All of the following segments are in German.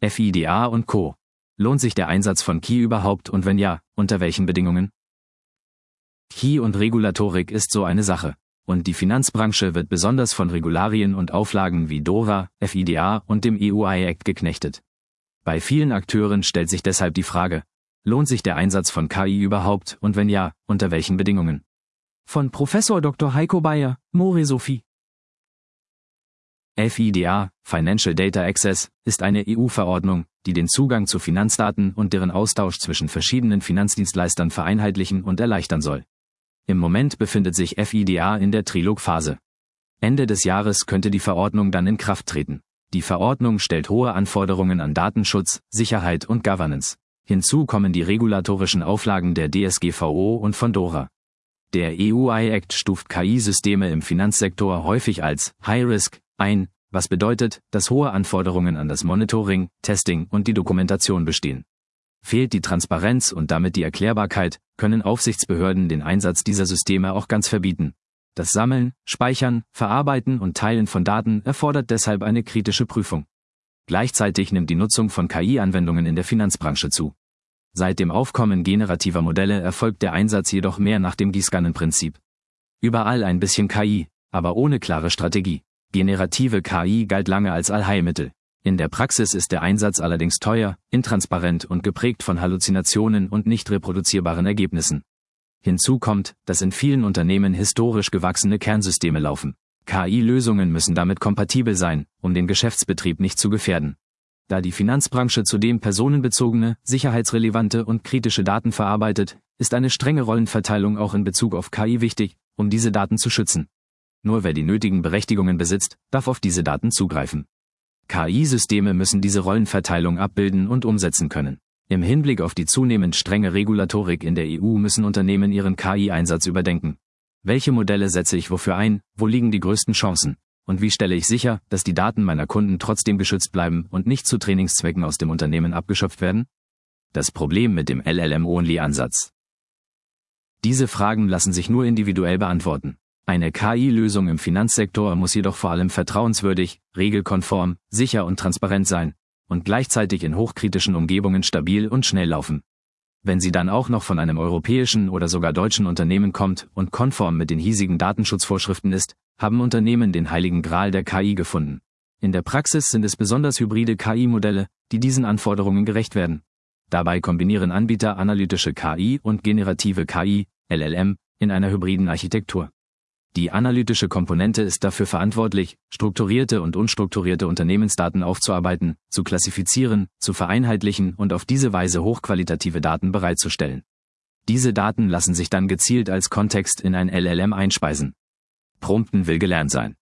FIDA und Co. Lohnt sich der Einsatz von KI überhaupt und wenn ja, unter welchen Bedingungen? KI und Regulatorik ist so eine Sache. Und die Finanzbranche wird besonders von Regularien und Auflagen wie DORA, FIDA und dem EU-AI-Act geknechtet. Bei vielen Akteuren stellt sich deshalb die Frage, lohnt sich der Einsatz von KI überhaupt und wenn ja, unter welchen Bedingungen? Von Professor Dr. Heiko Bayer, More Sophie. FIDA, Financial Data Access, ist eine EU-Verordnung, die den Zugang zu Finanzdaten und deren Austausch zwischen verschiedenen Finanzdienstleistern vereinheitlichen und erleichtern soll. Im Moment befindet sich FIDA in der Trilogphase. Ende des Jahres könnte die Verordnung dann in Kraft treten. Die Verordnung stellt hohe Anforderungen an Datenschutz, Sicherheit und Governance. Hinzu kommen die regulatorischen Auflagen der DSGVO und von DORA. Der EU-AI-Act stuft KI-Systeme im Finanzsektor häufig als High-Risk ein, was bedeutet, dass hohe Anforderungen an das Monitoring, Testing und die Dokumentation bestehen. Fehlt die Transparenz und damit die Erklärbarkeit, können Aufsichtsbehörden den Einsatz dieser Systeme auch ganz verbieten. Das Sammeln, Speichern, Verarbeiten und Teilen von Daten erfordert deshalb eine kritische Prüfung. Gleichzeitig nimmt die Nutzung von KI-Anwendungen in der Finanzbranche zu. Seit dem Aufkommen generativer Modelle erfolgt der Einsatz jedoch mehr nach dem Gießkannenprinzip. Überall ein bisschen KI, aber ohne klare Strategie. Generative KI galt lange als Allheilmittel. In der Praxis ist der Einsatz allerdings teuer, intransparent und geprägt von Halluzinationen und nicht reproduzierbaren Ergebnissen. Hinzu kommt, dass in vielen Unternehmen historisch gewachsene Kernsysteme laufen. KI-Lösungen müssen damit kompatibel sein, um den Geschäftsbetrieb nicht zu gefährden. Da die Finanzbranche zudem personenbezogene, sicherheitsrelevante und kritische Daten verarbeitet, ist eine strenge Rollenverteilung auch in Bezug auf KI wichtig, um diese Daten zu schützen. Nur wer die nötigen Berechtigungen besitzt, darf auf diese Daten zugreifen. KI-Systeme müssen diese Rollenverteilung abbilden und umsetzen können. Im Hinblick auf die zunehmend strenge Regulatorik in der EU müssen Unternehmen ihren KI-Einsatz überdenken. Welche Modelle setze ich wofür ein, wo liegen die größten Chancen? Und wie stelle ich sicher, dass die Daten meiner Kunden trotzdem geschützt bleiben und nicht zu Trainingszwecken aus dem Unternehmen abgeschöpft werden? Das Problem mit dem LLM-Only-Ansatz. Diese Fragen lassen sich nur individuell beantworten. Eine KI-Lösung im Finanzsektor muss jedoch vor allem vertrauenswürdig, regelkonform, sicher und transparent sein und gleichzeitig in hochkritischen Umgebungen stabil und schnell laufen. Wenn sie dann auch noch von einem europäischen oder sogar deutschen Unternehmen kommt und konform mit den hiesigen Datenschutzvorschriften ist, haben Unternehmen den heiligen Gral der KI gefunden. In der Praxis sind es besonders hybride KI-Modelle, die diesen Anforderungen gerecht werden. Dabei kombinieren Anbieter analytische KI und generative KI, LLM, in einer hybriden Architektur. Die analytische Komponente ist dafür verantwortlich, strukturierte und unstrukturierte Unternehmensdaten aufzuarbeiten, zu klassifizieren, zu vereinheitlichen und auf diese Weise hochqualitative Daten bereitzustellen. Diese Daten lassen sich dann gezielt als Kontext in ein LLM einspeisen. Prompten will gelernt sein.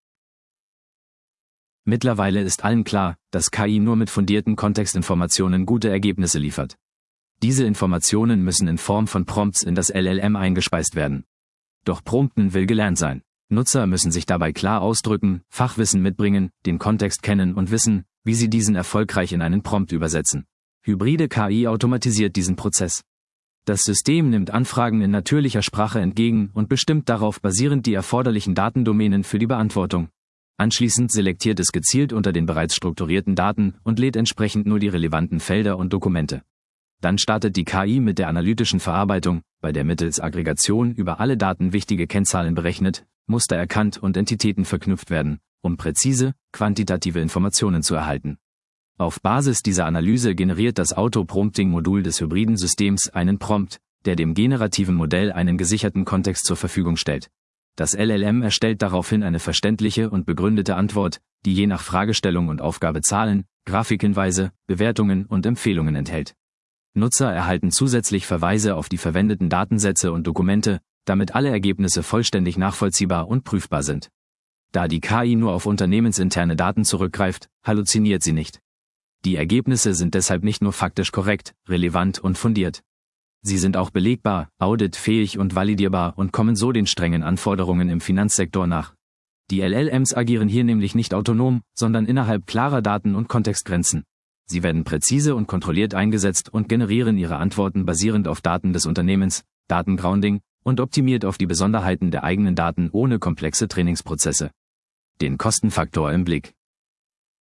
Mittlerweile ist allen klar, dass KI nur mit fundierten Kontextinformationen gute Ergebnisse liefert. Diese Informationen müssen in Form von Prompts in das LLM eingespeist werden. Doch Prompten will gelernt sein. Nutzer müssen sich dabei klar ausdrücken, Fachwissen mitbringen, den Kontext kennen und wissen, wie sie diesen erfolgreich in einen Prompt übersetzen. Hybride KI automatisiert diesen Prozess. Das System nimmt Anfragen in natürlicher Sprache entgegen und bestimmt darauf basierend die erforderlichen Datendomänen für die Beantwortung. Anschließend selektiert es gezielt unter den bereits strukturierten Daten und lädt entsprechend nur die relevanten Felder und Dokumente. Dann startet die KI mit der analytischen Verarbeitung, bei der mittels Aggregation über alle Daten wichtige Kennzahlen berechnet, Muster erkannt und Entitäten verknüpft werden, um präzise, quantitative Informationen zu erhalten. Auf Basis dieser Analyse generiert das Auto-Prompting-Modul des hybriden Systems einen Prompt, der dem generativen Modell einen gesicherten Kontext zur Verfügung stellt. Das LLM erstellt daraufhin eine verständliche und begründete Antwort, die je nach Fragestellung und Aufgabe Zahlen, Grafikhinweise, Bewertungen und Empfehlungen enthält. Nutzer erhalten zusätzlich Verweise auf die verwendeten Datensätze und Dokumente, damit alle Ergebnisse vollständig nachvollziehbar und prüfbar sind. Da die KI nur auf unternehmensinterne Daten zurückgreift, halluziniert sie nicht. Die Ergebnisse sind deshalb nicht nur faktisch korrekt, relevant und fundiert. Sie sind auch belegbar, auditfähig und validierbar und kommen so den strengen Anforderungen im Finanzsektor nach. Die LLMs agieren hier nämlich nicht autonom, sondern innerhalb klarer Daten- und Kontextgrenzen. Sie werden präzise und kontrolliert eingesetzt und generieren ihre Antworten basierend auf Daten des Unternehmens, Datengrounding, und optimiert auf die Besonderheiten der eigenen Daten ohne komplexe Trainingsprozesse. Den Kostenfaktor im Blick.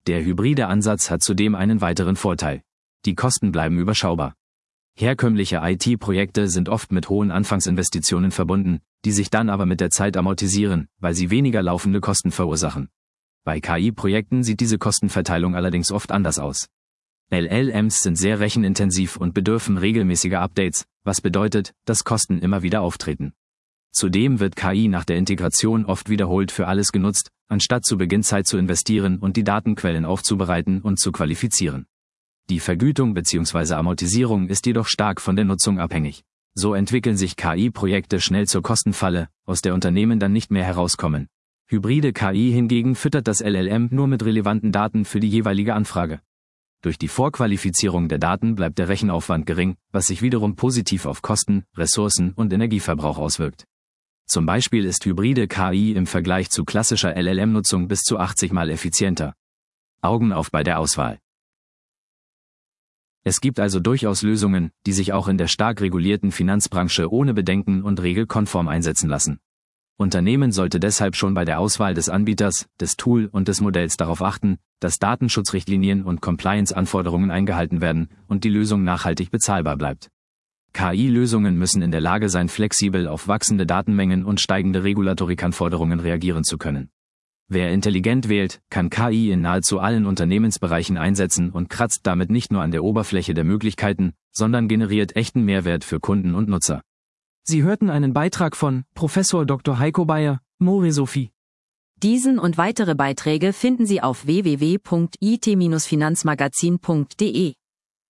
Der hybride Ansatz hat zudem einen weiteren Vorteil. Die Kosten bleiben überschaubar. Herkömmliche IT-Projekte sind oft mit hohen Anfangsinvestitionen verbunden, die sich dann aber mit der Zeit amortisieren, weil sie weniger laufende Kosten verursachen. Bei KI-Projekten sieht diese Kostenverteilung allerdings oft anders aus. LLMs sind sehr rechenintensiv und bedürfen regelmäßiger Updates, was bedeutet, dass Kosten immer wieder auftreten. Zudem wird KI nach der Integration oft wiederholt für alles genutzt, anstatt zu Beginn Zeit zu investieren und die Datenquellen aufzubereiten und zu qualifizieren. Die Vergütung bzw. Amortisierung ist jedoch stark von der Nutzung abhängig. So entwickeln sich KI-Projekte schnell zur Kostenfalle, aus der Unternehmen dann nicht mehr herauskommen. Hybride KI hingegen füttert das LLM nur mit relevanten Daten für die jeweilige Anfrage. Durch die Vorqualifizierung der Daten bleibt der Rechenaufwand gering, was sich wiederum positiv auf Kosten, Ressourcen und Energieverbrauch auswirkt. Zum Beispiel ist hybride KI im Vergleich zu klassischer LLM-Nutzung bis zu 80-mal effizienter. Augen auf bei der Auswahl. Es gibt also durchaus Lösungen, die sich auch in der stark regulierten Finanzbranche ohne Bedenken und regelkonform einsetzen lassen. Unternehmen sollte deshalb schon bei der Auswahl des Anbieters, des Tool und des Modells darauf achten, dass Datenschutzrichtlinien und Compliance-Anforderungen eingehalten werden und die Lösung nachhaltig bezahlbar bleibt. KI-Lösungen müssen in der Lage sein, flexibel auf wachsende Datenmengen und steigende Regulatorik-Anforderungen reagieren zu können. Wer intelligent wählt, kann KI in nahezu allen Unternehmensbereichen einsetzen und kratzt damit nicht nur an der Oberfläche der Möglichkeiten, sondern generiert echten Mehrwert für Kunden und Nutzer. Sie hörten einen Beitrag von Professor Dr. Heiko Bayer, Morisophie. Diesen und weitere Beiträge finden Sie auf www.it-finanzmagazin.de.